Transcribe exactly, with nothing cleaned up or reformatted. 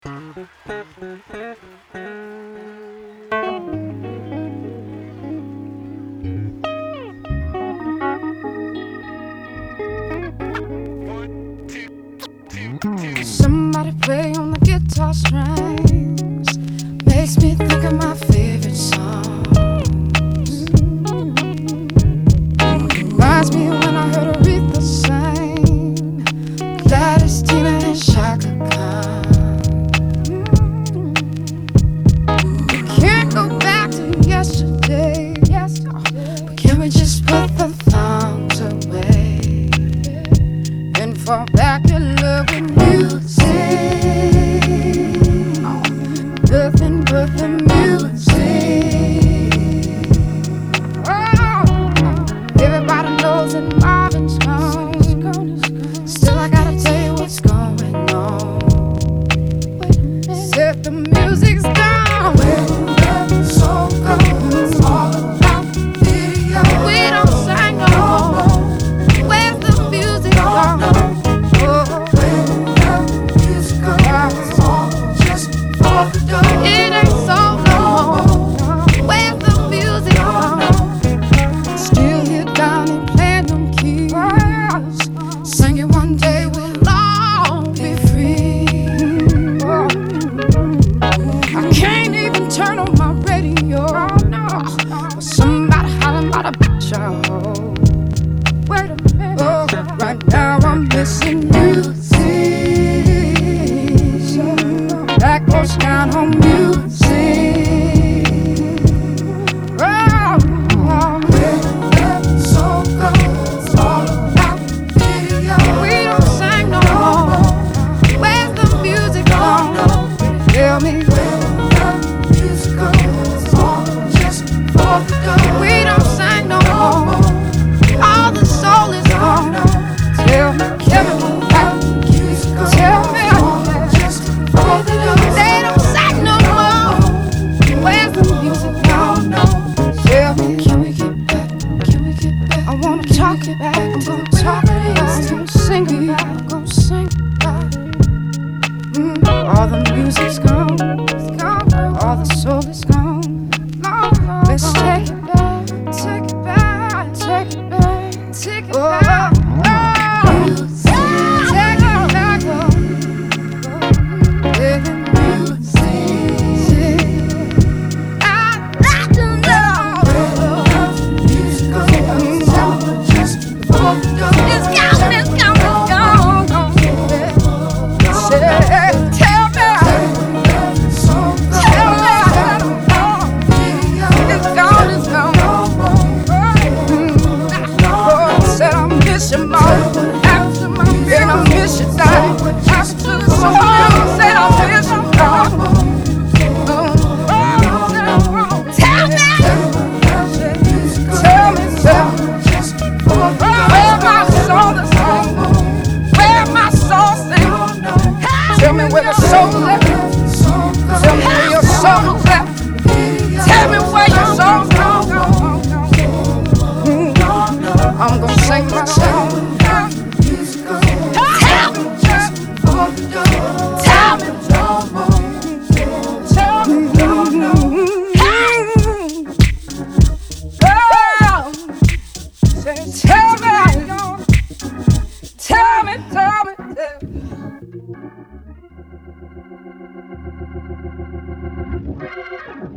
Somebody play on the guitar strings, makes me think of my favorite songs. Reminds me when I heard Aretha sing, Gladys, Tina, and Chaka Khan. We can't go back to yesterday, but can we just put the thongs away and fall back in love with music? Nothing but the music. Oh, everybody knows that Marvin's gone. Still, I gotta tell you what's going on. Said the music's gone. Where the soul goes, all about video. We don't sing no more. Where's the music gone? It ain't so no more. Where's the music gone? Still here down and playing them keys, singing one day we'll all be free. I can't even turn on my radio, but somebody hollering about a bitch I hold. Wait a minute, oh, right now I'm missing music. That goes down on music. Oh, oh, where the soul goes, all about video. We don't sing no more. Where's the music gone? Tell me where the music goes, all just for the dough. We don't sing no more. All the soul is gone. Tell me, tell me where the music goes. Tell me. They don't sing no more. Where's the music now? Tell me, can we get back? Can we get back? I wanna talk it back. I'm gonna talk it back. I'm gonna sing it back. I'm gonna sing it back. Mm, all the music's gone. All the soul is gone. Let's take it back. Take it back. Take it back. Take it back. Tell me where the soul left. Tell me where your soul left. Tell me where your soul gone. I'm gonna sing my song. Tell me, tell me, tell me, girl, say, tell me, tell me, tell me, tell me.